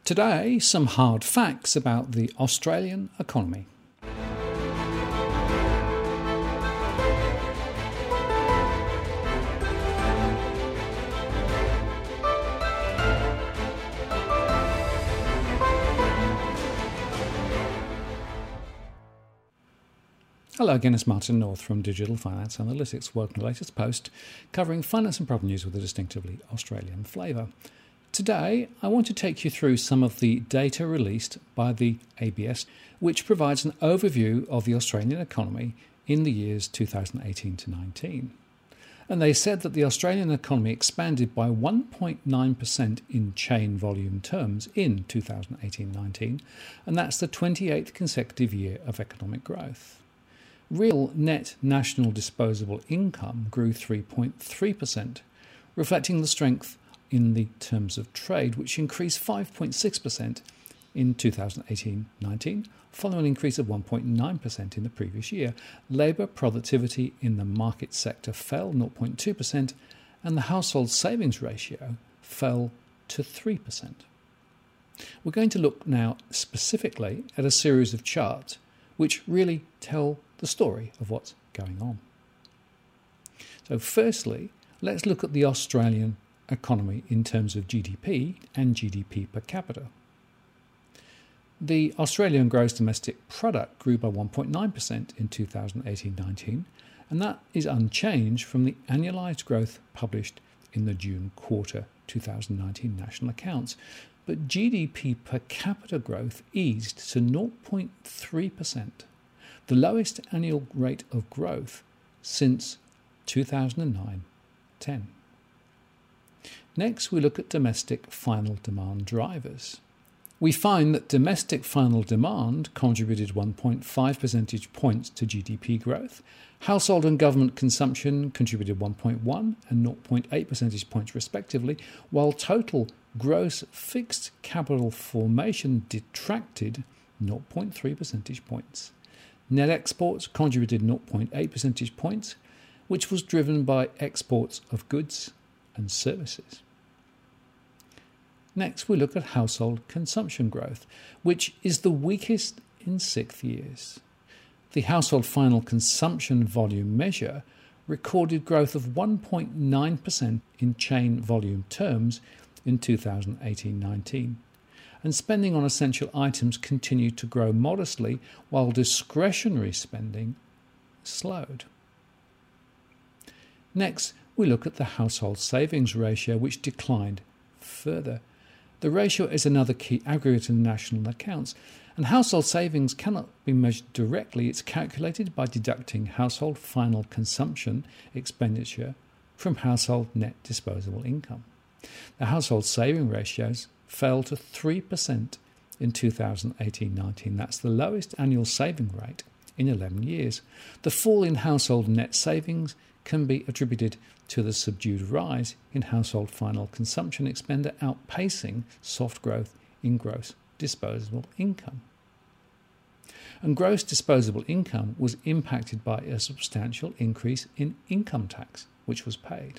Today, some hard facts about the Australian economy. Hello again, it's Martin North from Digital Finance Analytics. Welcome to the latest post covering finance and property news with a distinctively Australian flavour. Today, I want to take you through some of the data released by the ABS, which provides an overview of the Australian economy in the years 2018 to 19. And they said that the Australian economy expanded by 1.9% in chain volume terms in 2018-19, and that's the 28th consecutive year of economic growth. Real net national disposable income grew 3.3%, reflecting the strength in the terms of trade, which increased 5.6% in 2018-19, following an increase of 1.9% in the previous year. Labour productivity in the market sector fell 0.2%, and the household savings ratio fell to 3%. We're going to look now specifically at a series of charts which really tell the story of what's going on. So firstly, let's look at the Australian economy in terms of GDP and GDP per capita. The Australian gross domestic product grew by 1.9% in 2018-19, and that is unchanged from the annualised growth published in the June quarter 2019 national accounts. But GDP per capita growth eased to 0.3%, the lowest annual rate of growth since 2009-10. Next, we look at domestic final demand drivers. We find that domestic final demand contributed 1.5 percentage points to GDP growth. Household and government consumption contributed 1.1 and 0.8 percentage points respectively, while total gross fixed capital formation detracted 0.3 percentage points. Net exports contributed 0.8 percentage points, which was driven by exports of goods and services. Next, we look at household consumption growth, which is the weakest in 6 years. The household final consumption volume measure recorded growth of 1.9% in chain volume terms in 2018-19, and spending on essential items continued to grow modestly while discretionary spending slowed. Next, we look at the household savings ratio, which declined further. The ratio is another key aggregate in national accounts, and household savings cannot be measured directly. It's calculated by deducting household final consumption expenditure from household net disposable income. The household saving ratios fell to 3% in 2018-19. That's the lowest annual saving rate in 11 years. The fall in household net savings can be attributed to the subdued rise in household final consumption expenditure outpacing soft growth in gross disposable income. And gross disposable income was impacted by a substantial increase in income tax, which was paid.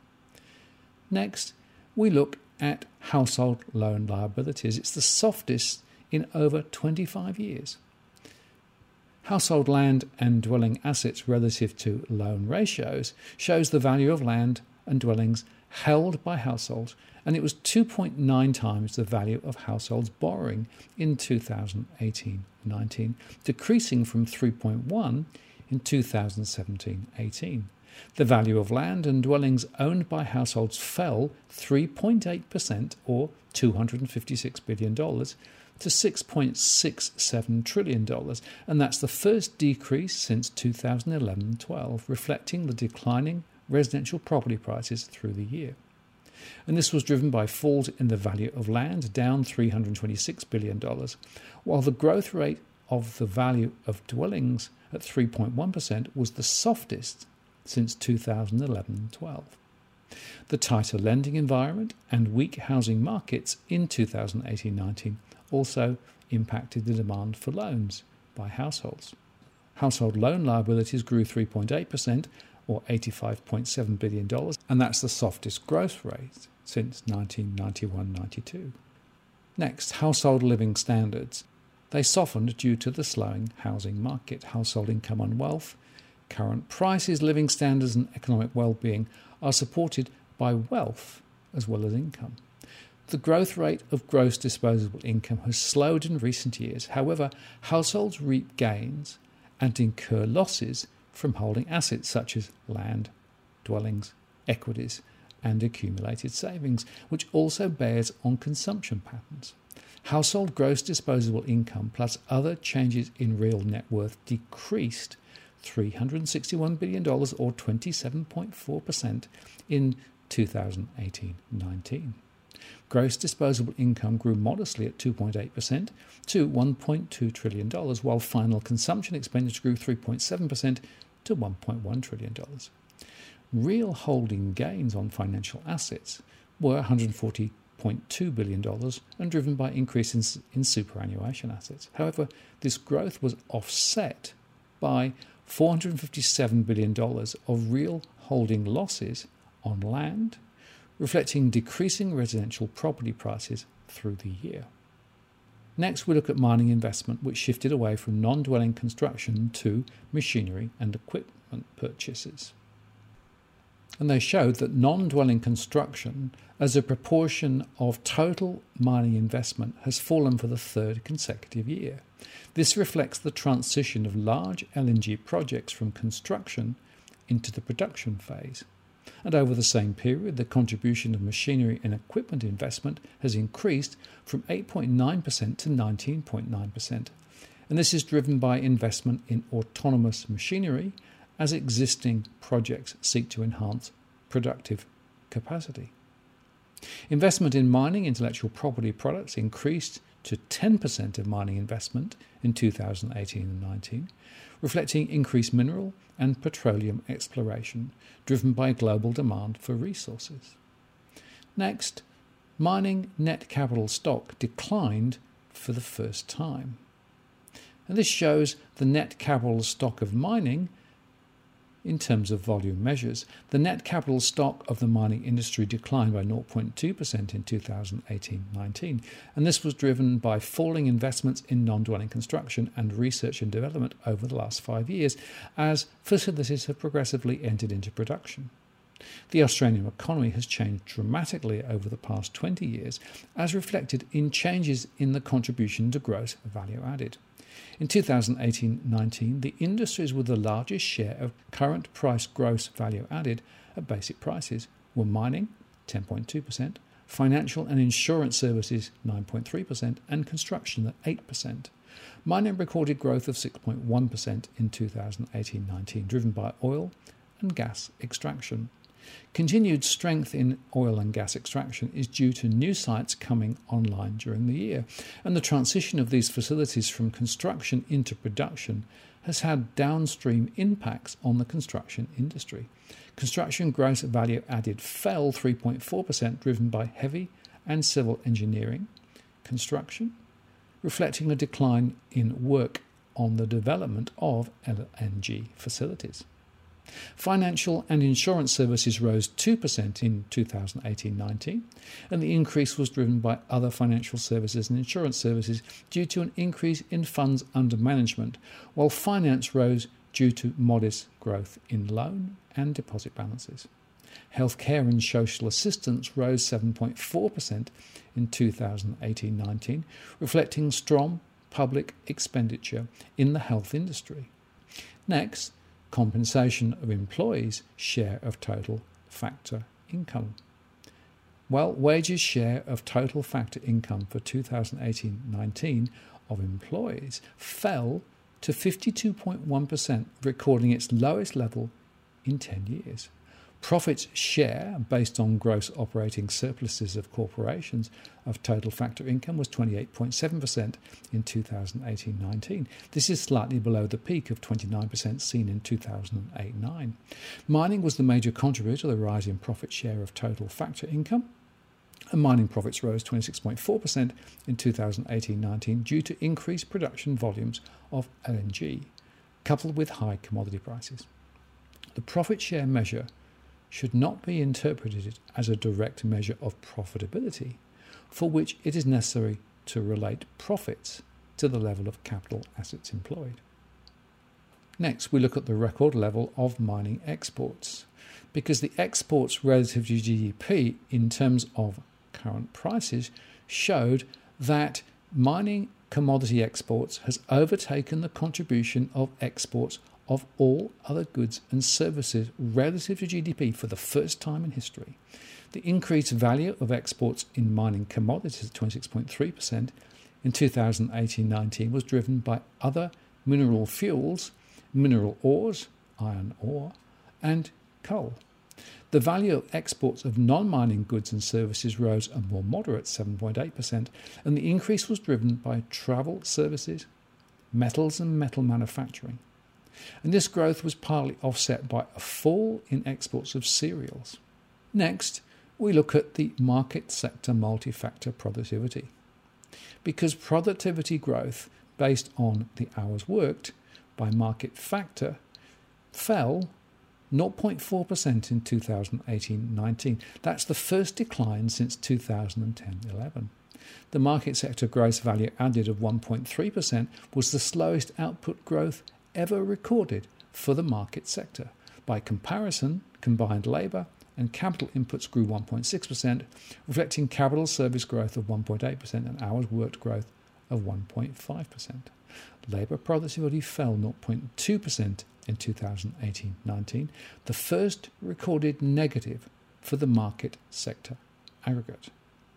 Next, we look at household loan liabilities. It's the softest in over 25 years. Household land and dwelling assets relative to loan ratios shows the value of land and dwellings held by households, and it was 2.9 times the value of households borrowing in 2018-19, decreasing from 3.1 in 2017-18. The value of land and dwellings owned by households fell 3.8%, or $256 billion, to $6.67 trillion, and that's the first decrease since 2011-12, reflecting the declining residential property prices through the year. And this was driven by falls in the value of land, down $326 billion, while the growth rate of the value of dwellings at 3.1% was the softest since 2011-12. The tighter lending environment and weak housing markets in 2018-19 also impacted the demand for loans by households. Household loan liabilities grew 3.8%, or $85.7 billion, and that's the softest growth rate since 1991-92. Next, household living standards. They softened due to the slowing housing market. Household income and wealth, current prices, living standards and economic well-being are supported by wealth as well as income. The growth rate of gross disposable income has slowed in recent years. However, households reap gains and incur losses from holding assets such as land, dwellings, equities, and accumulated savings, which also bears on consumption patterns. Household gross disposable income plus other changes in real net worth decreased $361 billion or 27.4% in 2018-19. Gross disposable income grew modestly at 2.8% to $1.2 trillion, while final consumption expenditure grew 3.7% to $1.1 trillion. Real holding gains on financial assets were $140.2 billion and driven by increases in superannuation assets. However, this growth was offset by $457 billion of real holding losses on land, reflecting decreasing residential property prices through the year. Next, we look at mining investment, which shifted away from non-dwelling construction to machinery and equipment purchases. And they showed that non-dwelling construction as a proportion of total mining investment has fallen for the third consecutive year. This reflects the transition of large LNG projects from construction into the production phase. And over the same period, the contribution of machinery and equipment investment has increased from 8.9% to 19.9%. And this is driven by investment in autonomous machinery as existing projects seek to enhance productive capacity. Investment in mining intellectual property products increased to 10% of mining investment in 2018 and 19, reflecting increased mineral and petroleum exploration driven by global demand for resources. Next, mining net capital stock declined for the first time. And this shows the net capital stock of mining in terms of volume measures. The net capital stock of the mining industry declined by 0.2% in 2018-19, and this was driven by falling investments in non-dwelling construction and research and development over the last 5 years as facilities have progressively entered into production. The Australian economy has changed dramatically over the past 20 years, as reflected in changes in the contribution to gross value added. In 2018-19, the industries with the largest share of current price gross value added at basic prices were mining, 10.2%, financial and insurance services, 9.3%, and construction at 8%. Mining recorded growth of 6.1% in 2018-19, driven by oil and gas extraction. Continued strength in oil and gas extraction is due to new sites coming online during the year, and the transition of these facilities from construction into production has had downstream impacts on the construction industry. Construction gross value added fell 3.4%, driven by heavy and civil engineering construction, reflecting a decline in work on the development of LNG facilities. Financial and insurance services rose 2% in 2018-19, and the increase was driven by other financial services and insurance services due to an increase in funds under management, while finance rose due to modest growth in loan and deposit balances. Healthcare and social assistance rose 7.4% in 2018-19, reflecting strong public expenditure in the health industry. Next, compensation of employees' share of total factor income. Well, wages share of total factor income for 2018-19 of employees fell to 52.1%, recording its lowest level in 10 years. Profits share, based on gross operating surpluses of corporations, of total factor income was 28.7% in 2018-19. This is slightly below the peak of 29% seen in 2008-9. Mining was the major contributor to the rise in profit share of total factor income, and mining profits rose 26.4% in 2018-19 due to increased production volumes of LNG, coupled with high commodity prices. The profit share measure should not be interpreted as a direct measure of profitability, for which it is necessary to relate profits to the level of capital assets employed. Next, we look at the record level of mining exports, because the exports relative to GDP in terms of current prices showed that mining commodity exports has overtaken the contribution of exports of all other goods and services relative to GDP for the first time in history. The increased value of exports in mining commodities at 26.3% in 2018-19 was driven by other mineral fuels, mineral ores, iron ore, and coal. The value of exports of non-mining goods and services rose a more moderate 7.8%, and the increase was driven by travel services, metals and metal manufacturing. And this growth was partly offset by a fall in exports of cereals. Next, we look at the market sector multi-factor productivity. Because productivity growth based on the hours worked by market factor fell 0.4% in 2018-19. That's the first decline since 2010-11. The market sector gross value added of 1.3% was the slowest output growth ever recorded for the market sector. By comparison, combined labour and capital inputs grew 1.6%, reflecting capital service growth of 1.8% and hours worked growth of 1.5%. Labour productivity fell 0.2% in 2018-19, the first recorded negative for the market sector aggregate.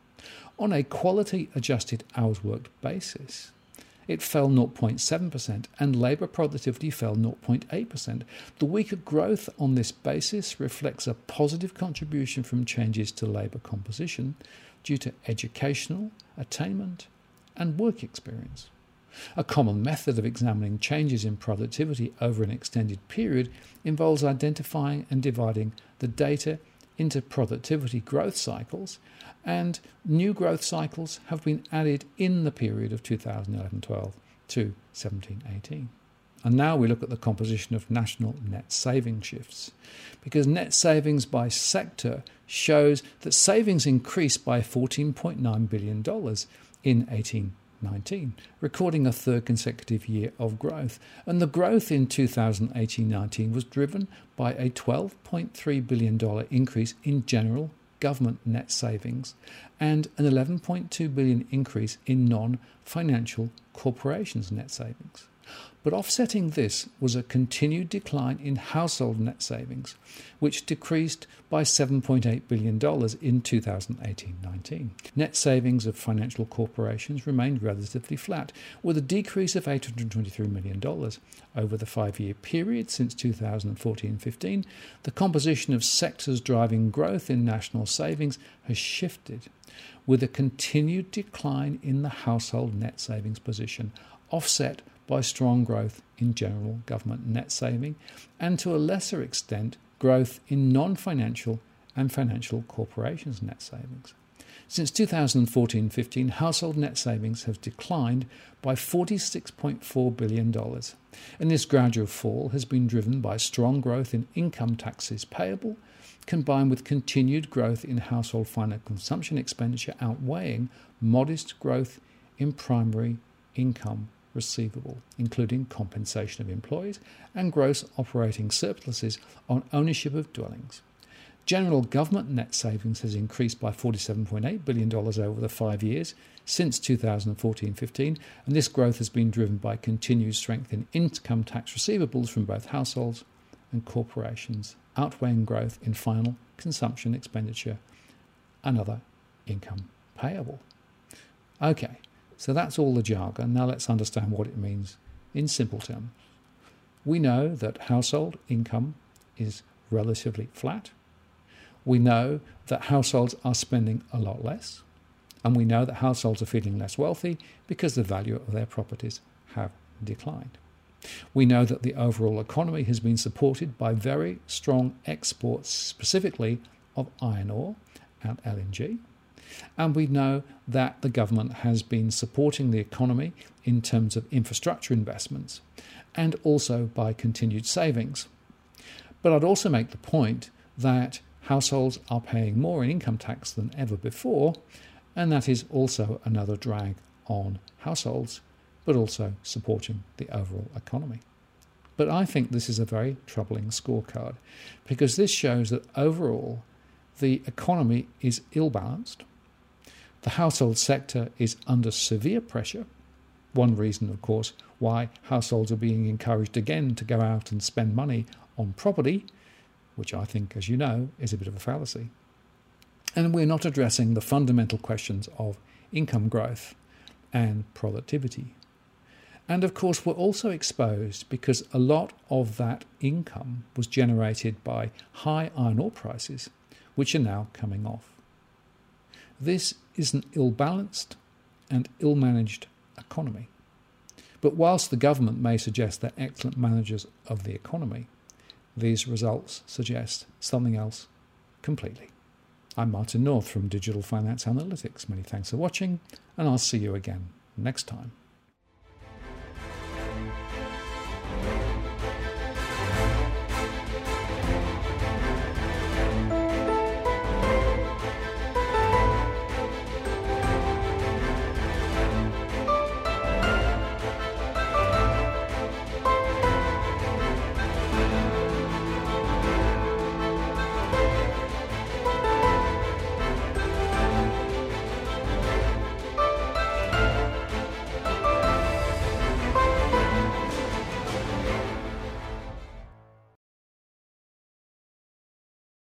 On a quality-adjusted hours worked basis, it fell 0.7% and labour productivity fell 0.8%. The weaker growth on this basis reflects a positive contribution from changes to labour composition due to educational attainment and work experience. A common method of examining changes in productivity over an extended period involves identifying and dividing the data into productivity growth cycles, and new growth cycles have been added in the period of 2011-12 to 17-18. And now we look at the composition of national net saving shifts, because net savings by sector shows that savings increased by $14.9 billion in 18-19, recording a third consecutive year of growth. And the growth in 2018-19 was driven by a $12.3 billion increase in general government net savings and an $11.2 billion increase in non-financial corporations net savings. But offsetting this was a continued decline in household net savings, which decreased by $7.8 billion in 2018-19. Net savings of financial corporations remained relatively flat, with a decrease of $823 million. Over the 5-year period since 2014-15, the composition of sectors driving growth in national savings has shifted, with a continued decline in the household net savings position, offset by strong growth in general government net saving, and to a lesser extent, growth in non-financial and financial corporations net savings. Since 2014-15, household net savings have declined by $46.4 billion, and this gradual fall has been driven by strong growth in income taxes payable, combined with continued growth in household final consumption expenditure outweighing modest growth in primary income receivable, including compensation of employees and gross operating surpluses on ownership of dwellings. General government net savings has increased by $47.8 billion over the 5 years since 2014-15, and this growth has been driven by continued strength in income tax receivables from both households and corporations, outweighing growth in final consumption expenditure and other income payable. Okay. So that's all the jargon. Now let's understand what it means in simple terms. We know that household income is relatively flat. We know that households are spending a lot less. And we know that households are feeling less wealthy because the value of their properties have declined. We know that the overall economy has been supported by very strong exports, specifically of iron ore and LNG. And we know that the government has been supporting the economy in terms of infrastructure investments and also by continued savings. But I'd also make the point that households are paying more in income tax than ever before, and that is also another drag on households, but also supporting the overall economy. But I think this is a very troubling scorecard, because this shows that overall the economy is ill-balanced. The household sector is under severe pressure. One reason, of course, why households are being encouraged again to go out and spend money on property, which I think, as you know, is a bit of a fallacy. And we're not addressing the fundamental questions of income growth and productivity. And of course, we're also exposed because a lot of that income was generated by high iron ore prices, which are now coming off. This is an ill-balanced and ill-managed economy. But whilst the government may suggest they're excellent managers of the economy, these results suggest something else completely. I'm Martin North from Digital Finance Analytics. Many thanks for watching, and I'll see you again next time.